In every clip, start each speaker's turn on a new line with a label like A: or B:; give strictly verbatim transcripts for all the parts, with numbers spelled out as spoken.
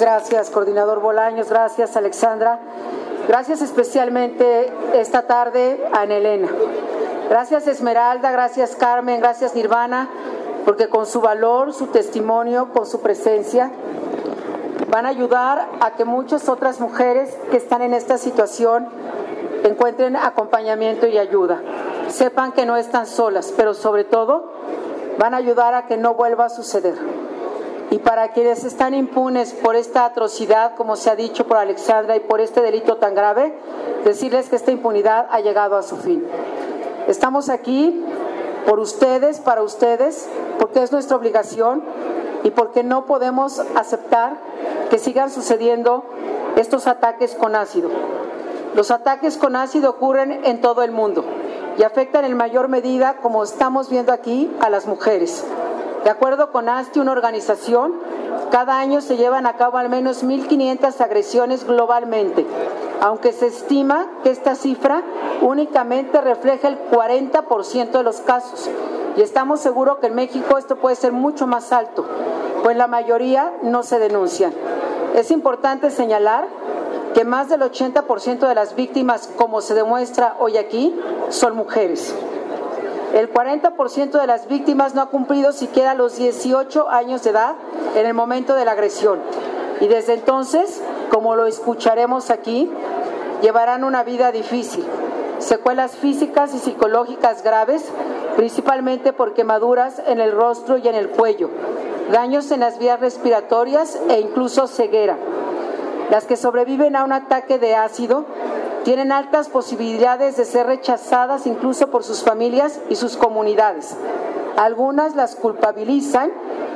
A: Gracias, coordinador Bolaños. Gracias, Alexandra. Gracias especialmente esta tarde a Ana Elena. Gracias, Esmeralda. Gracias, Carmen. Gracias, Nirvana, porque con su valor, su testimonio, con su presencia, van a ayudar a que muchas otras mujeres que están en esta situación encuentren acompañamiento y ayuda. Sepan que no están solas, pero sobre todo van a ayudar a que no vuelva a suceder. Y para quienes están impunes por esta atrocidad, como se ha dicho por Alexandra, y por este delito tan grave, decirles que esta impunidad ha llegado a su fin. Estamos aquí por ustedes, para ustedes, porque es nuestra obligación y porque no podemos aceptar que sigan sucediendo estos ataques con ácido. Los ataques con ácido ocurren en todo el mundo y afectan en mayor medida, como estamos viendo aquí, a las mujeres. De acuerdo con ASTI, una organización, cada año se llevan a cabo al menos mil quinientas agresiones globalmente, aunque se estima que esta cifra únicamente refleja el cuarenta por ciento de los casos. Y estamos seguros que en México esto puede ser mucho más alto, pues la mayoría no se denuncian. Es importante señalar que más del ochenta por ciento de las víctimas, como se demuestra hoy aquí, son mujeres. El cuarenta por ciento de las víctimas no ha cumplido siquiera los dieciocho años de edad en el momento de la agresión. Y desde entonces, como lo escucharemos aquí, llevarán una vida difícil. Secuelas físicas y psicológicas graves, principalmente por quemaduras en el rostro y en el cuello, daños en las vías respiratorias e incluso ceguera. Las que sobreviven a un ataque de ácido tienen altas posibilidades de ser rechazadas incluso por sus familias y sus comunidades. Algunas las culpabilizan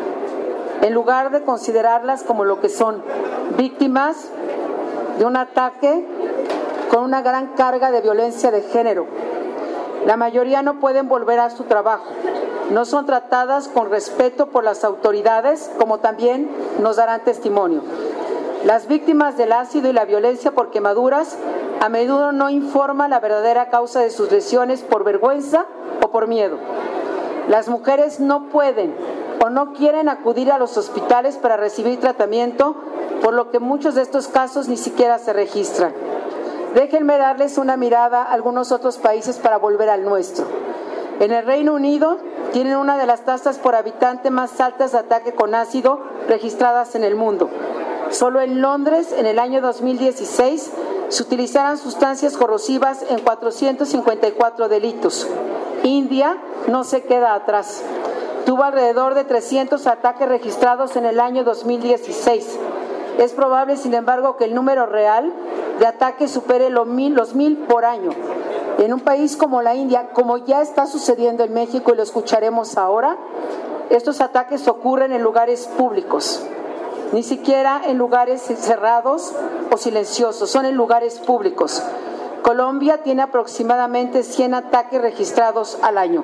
A: en lugar de considerarlas como lo que son, víctimas de un ataque con una gran carga de violencia de género. La mayoría no pueden volver a su trabajo, no son tratadas con respeto por las autoridades, como también nos darán testimonio. Las víctimas del ácido y la violencia por quemaduras a menudo no informan la verdadera causa de sus lesiones por vergüenza o por miedo. Las mujeres no pueden o no quieren acudir a los hospitales para recibir tratamiento, por lo que muchos de estos casos ni siquiera se registran. Déjenme darles una mirada a algunos otros países para volver al nuestro. En el Reino Unido tienen una de las tasas por habitante más altas de ataque con ácido registradas en el mundo. Solo en Londres, en el año dos mil dieciséis, se utilizaron sustancias corrosivas en cuatrocientos cincuenta y cuatro delitos. India no se queda atrás. Tuvo alrededor de trescientos ataques registrados en el año dos mil dieciséis. Es probable, sin embargo, que el número real de ataques supere los mil, los mil por año. En un país como la India, como ya está sucediendo en México y lo escucharemos ahora, estos ataques ocurren en lugares públicos. Ni siquiera en lugares cerrados o silenciosos, son en lugares públicos. Colombia tiene aproximadamente cien ataques registrados al año.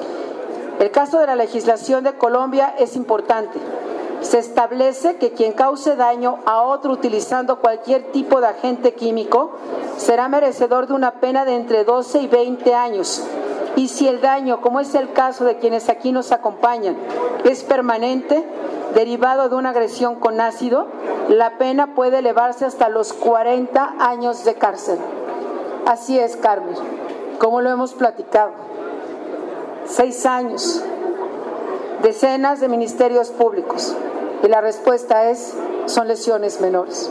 A: El caso de la legislación de Colombia es importante. Se establece que quien cause daño a otro utilizando cualquier tipo de agente químico será merecedor de una pena de entre doce y veinte años. Y si el daño, como es el caso de quienes aquí nos acompañan, es permanente, derivado de una agresión con ácido, la pena puede elevarse hasta los cuarenta años de cárcel. Así es, Carmen, como lo hemos platicado. Seis años, decenas de ministerios públicos, y la respuesta es, son lesiones menores.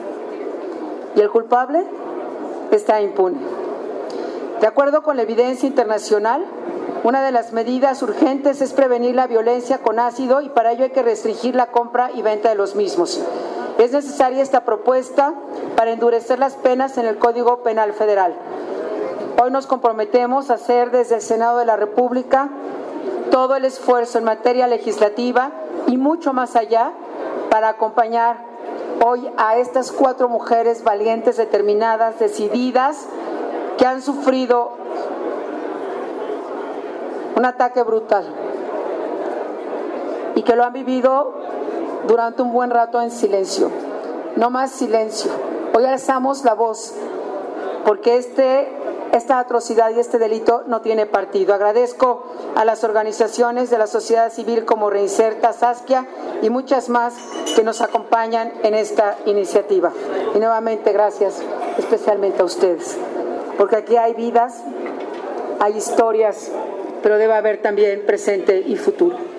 A: Y el culpable está impune. De acuerdo con la evidencia internacional, una de las medidas urgentes es prevenir la violencia con ácido y para ello hay que restringir la compra y venta de los mismos. Es necesaria esta propuesta para endurecer las penas en el Código Penal Federal. Hoy nos comprometemos a hacer desde el Senado de la República todo el esfuerzo en materia legislativa y mucho más allá para acompañar hoy a estas cuatro mujeres valientes, determinadas, decididas, que han sufrido un ataque brutal y que lo han vivido durante un buen rato en silencio. No más silencio. Hoy alzamos la voz porque este esta atrocidad y este delito no tiene partido. Agradezco a las organizaciones de la sociedad civil como Reinserta, Saskia y muchas más que nos acompañan en esta iniciativa. Y nuevamente gracias especialmente a ustedes, porque aquí hay vidas, hay historias, pero debe haber también presente y futuro.